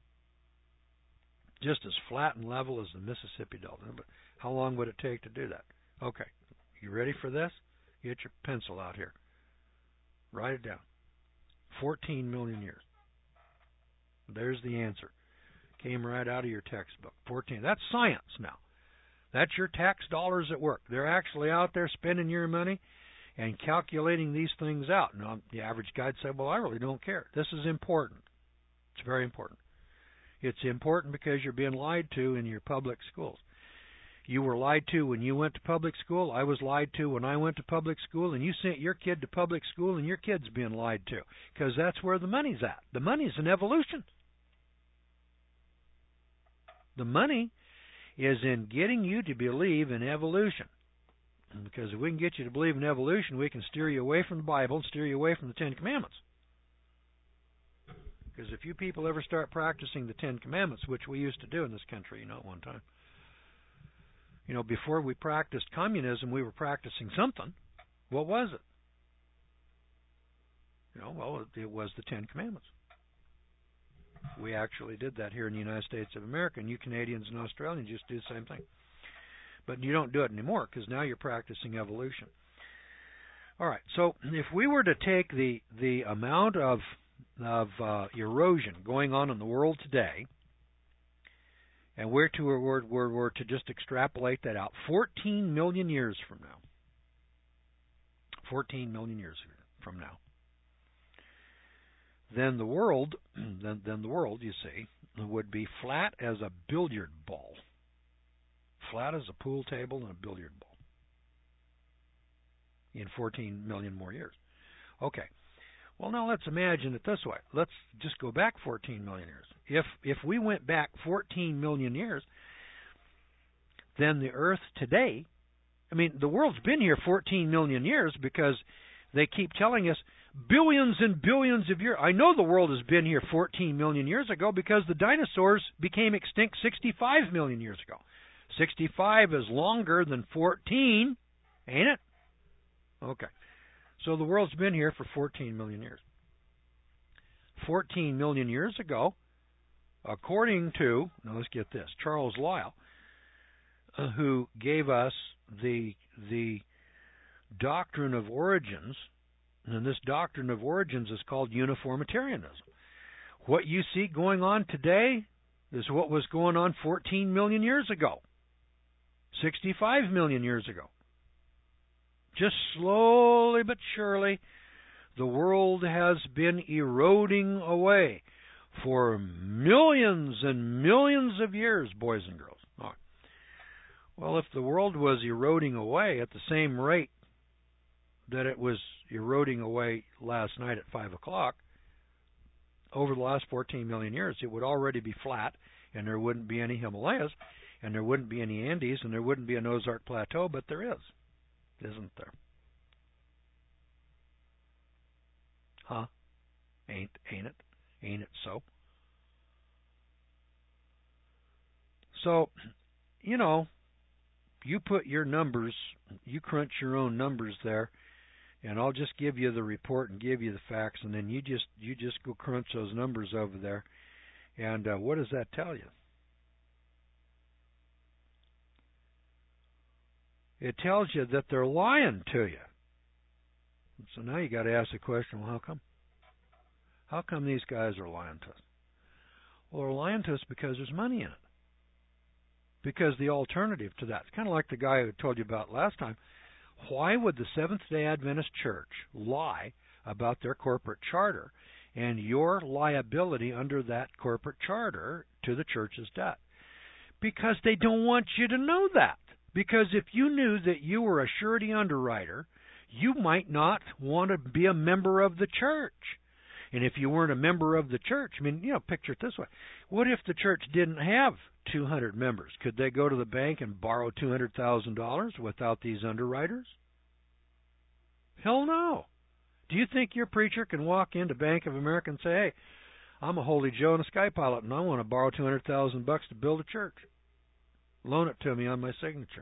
A: Just as flat and level as the Mississippi Delta. But how long would it take to do that? Okay, you ready for this? Get your pencil out here. Write it down. 14 million years. There's the answer. Came right out of your textbook. 14. That's science now. That's your tax dollars at work. They're actually out there spending your money and calculating these things out. Now, the average guy'd say, well, I really don't care. This is important. It's very important. It's important because you're being lied to in your public schools. You were lied to when you went to public school. I was lied to when I went to public school, and you sent your kid to public school, and your kid's being lied to because that's where the money's at. The money's in evolution. The money is in getting you to believe in evolution. Because if we can get you to believe in evolution, we can steer you away from the Bible and steer you away from the Ten Commandments. Because if you people ever start practicing the Ten Commandments, which we used to do in this country, at one time, before we practiced communism, we were practicing something. What was it? It was the Ten Commandments. We actually did that here in the United States of America, and you Canadians and Australians just do the same thing. But you don't do it anymore because now you're practicing evolution. All right, so if we were to take the amount of erosion going on in the world today, and we're to just extrapolate that out 14 million years from now, 14 million years from now, then the world, you see, would be flat as a billiard ball. Flat as a pool table and a billiard ball in 14 million more years. Okay. Well, now let's imagine it this way. Let's just go back 14 million years. If we went back 14 million years, then the Earth today, the world's been here 14 million years because they keep telling us billions and billions of years. I know the world has been here 14 million years ago because the dinosaurs became extinct 65 million years ago. 65 is longer than 14, ain't it? Okay. So the world's been here for 14 million years. 14 million years ago, according to, now let's get this, Charles Lyell, who gave us the doctrine of origins, and this doctrine of origins is called uniformitarianism. What you see going on today is what was going on 14 million years ago. 65 million years ago. Just slowly but surely, the world has been eroding away for millions and millions of years, boys and girls. Right. Well, if the world was eroding away at the same rate that it was eroding away last night at 5 o'clock, over the last 14 million years, it would already be flat, and there wouldn't be any Himalayas, and there wouldn't be any Andes, and there wouldn't be an Ozark Plateau, but there is, isn't there? Huh? Ain't it? Ain't it so? So, you put your numbers, you crunch your own numbers there, and I'll just give you the report and give you the facts, and then you just go crunch those numbers over there, and what does that tell you? It tells you that they're lying to you. So now you got to ask the question, well, how come? How come these guys are lying to us? Well, they're lying to us because there's money in it. Because the alternative to that, it's kind of like the guy who told you about last time. Why would the Seventh-day Adventist Church lie about their corporate charter and your liability under that corporate charter to the church's debt? Because they don't want you to know that. Because if you knew that you were a surety underwriter, you might not want to be a member of the church. And if you weren't a member of the church, picture it this way. What if the church didn't have 200 members? Could they go to the bank and borrow $200,000 without these underwriters? Hell no. Do you think your preacher can walk into Bank of America and say, hey, I'm a Holy Joe and a Sky Pilot, and I want to borrow $200,000 to build a church. Loan it to me on my signature.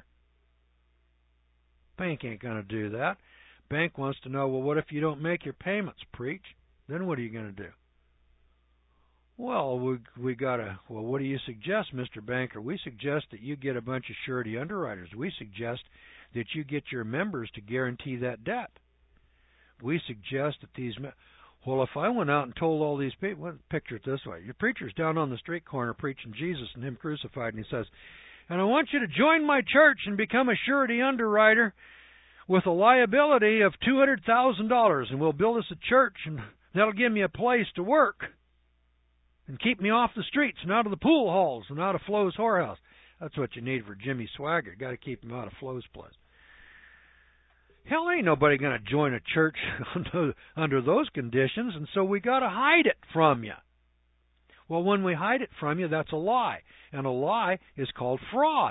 A: Bank ain't going to do that. Bank wants to know, well, what if you don't make your payments, preach? Then what are you going to do? Well, we got to, well, what do you suggest, Mr. Banker? We suggest that you get a bunch of surety underwriters. We suggest that you get your members to guarantee that debt. We suggest that these, well, if I went out and told all these people, well, picture it this way. Your preacher's down on the street corner preaching Jesus and him crucified, and he says, and I want you to join my church and become a surety underwriter with a liability of $200,000, and we'll build us a church, and that'll give me a place to work. and keep me off the streets and out of the pool halls and out of Flo's whorehouse. That's what you need for Jimmy Swaggart. Got to keep him out of Flo's place. Hell, ain't nobody going to join a church under those conditions, and so we got to hide it from you. Well, when we hide it from you, that's a lie, and a lie is called fraud.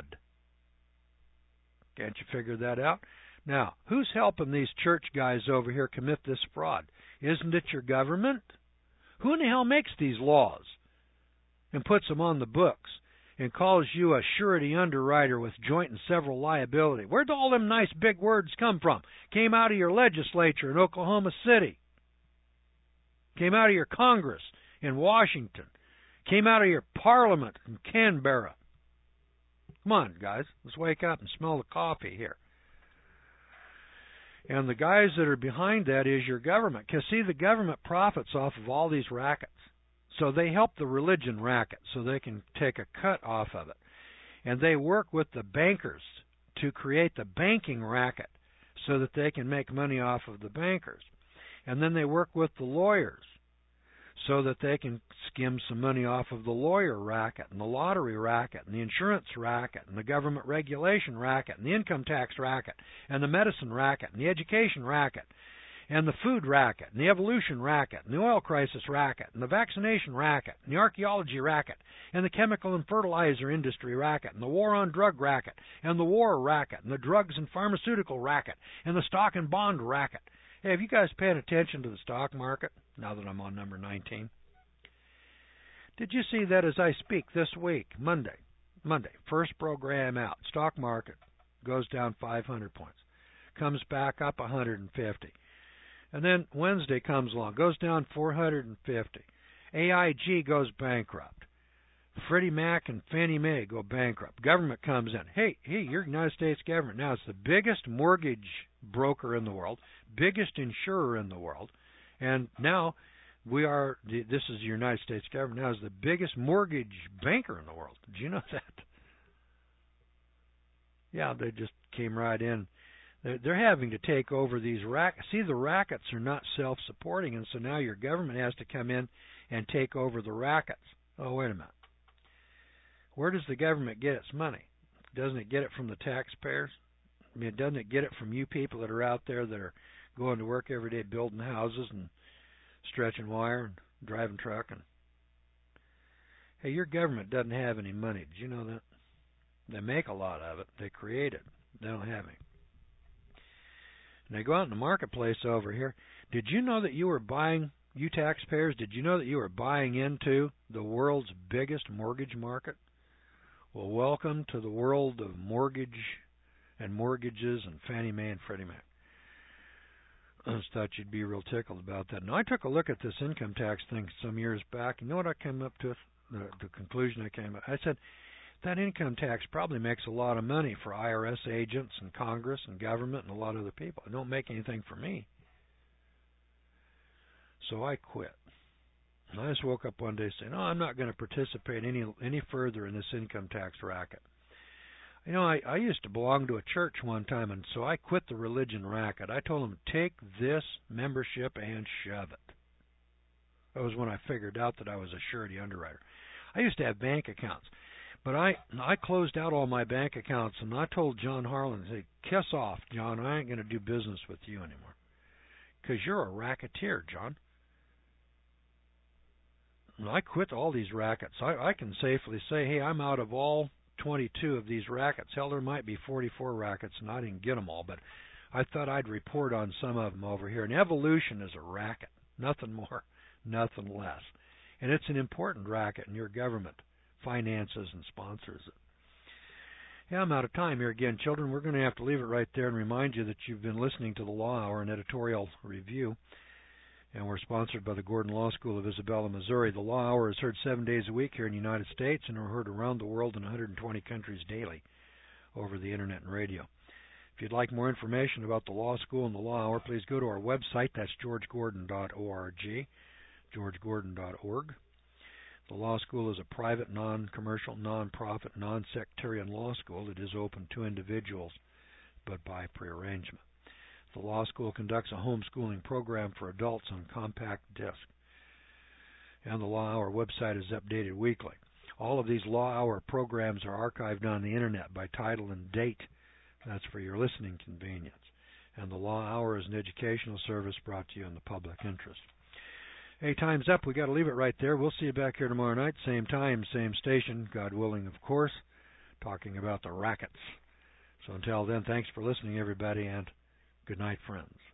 A: Can't you figure that out? Now, who's helping these church guys over here commit this fraud? Isn't it your government? Who in the hell makes these laws and puts them on the books and calls you a surety underwriter with joint and several liability? Where'd all them nice big words come from? Came out of your legislature in Oklahoma City. Came out of your Congress in Washington. Came out of your Parliament in Canberra. Come on, guys. Let's wake up and smell the coffee here. And the guys that are behind that is your government. Because, see, the government profits off of all these rackets. So they help the religion racket so they can take a cut off of it. And they work with the bankers to create the banking racket so that they can make money off of the bankers. And then they work with the lawyers so that they can skim some money off of the lawyer racket and the lottery racket and the insurance racket and the government regulation racket and the income tax racket and the medicine racket and the education racket and the food racket and the evolution racket and the oil crisis racket and the vaccination racket and the archaeology racket and the chemical and fertilizer industry racket and the war on drug racket and the war racket and the drugs and pharmaceutical racket and the stock and bond racket. Hey, have you guys paid attention to the stock market now that I'm on number 19? Did you see that as I speak this week, Monday, first program out, stock market goes down 500 points, comes back up 150. And then Wednesday comes along, goes down 450. AIG goes bankrupt. Freddie Mac and Fannie Mae go bankrupt. Government comes in. Hey, you're United States government. Now, it's the biggest mortgage broker in the world, biggest insurer in the world, and now this is the United States government, now is the biggest mortgage banker in the world. Did you know that? Yeah, they just came right in. They're having to take over these rackets. See, the rackets are not self-supporting, and so now your government has to come in and take over the rackets. Oh, wait a minute. Where does the government get its money? Doesn't it get it from the taxpayers? I mean, doesn't it get it from you people that are out there that are going to work every day building houses and stretching wire and driving truck? And hey, your government doesn't have any money. Did you know that? They make a lot of it. They create it. They don't have any. And they go out in the marketplace over here. Did you know that you taxpayers, did you know that you were buying into the world's biggest mortgage market? Well, welcome to the world of mortgage and mortgages and Fannie Mae and Freddie Mac. I just thought you'd be real tickled about that. Now, I took a look at this income tax thing some years back. You know what I came up to? The conclusion I came up. I said, that income tax probably makes a lot of money for IRS agents and Congress and government and a lot of other people. It don't make anything for me. So I quit. And I just woke up one day saying, no, I'm not going to participate any further in this income tax racket. You know, I used to belong to a church one time, and so I quit the religion racket. I told them, take this membership and shove it. That was when I figured out that I was a surety underwriter. I used to have bank accounts, but I closed out all my bank accounts, and I told John Harlan, I said, kiss off, John. I ain't going to do business with you anymore because you're a racketeer, John. And I quit all these rackets. I can safely say, hey, I'm out of all 22 of these rackets. Hell, there might be 44 rackets, and I didn't get them all, but I thought I'd report on some of them over here. And evolution is a racket, nothing more, nothing less. And it's an important racket, and your government finances and sponsors it. Yeah, I'm out of time here again, children. We're going to have to leave it right there and remind you that you've been listening to the Law Hour, an editorial review. And we're sponsored by the Gordon Law School of Isabella, Missouri. The Law Hour is heard 7 days a week here in the United States, and we're heard around the world in 120 countries daily over the Internet and radio. If you'd like more information about the Law School and the Law Hour, please go to our website. That's georgegordon.org, georgegordon.org. The Law School is a private, non-commercial, non-profit, non-sectarian law school. It is open to individuals, but by prearrangement. The Law School conducts a homeschooling program for adults on compact disc. and the Law Hour website is updated weekly. All of these Law Hour programs are archived on the Internet by title and date. That's for your listening convenience. And the Law Hour is an educational service brought to you in the public interest. Hey, time's up. We got to leave it right there. We'll see you back here tomorrow night, same time, same station, God willing, of course, talking about the rackets. So until then, thanks for listening, everybody, and good night, friends.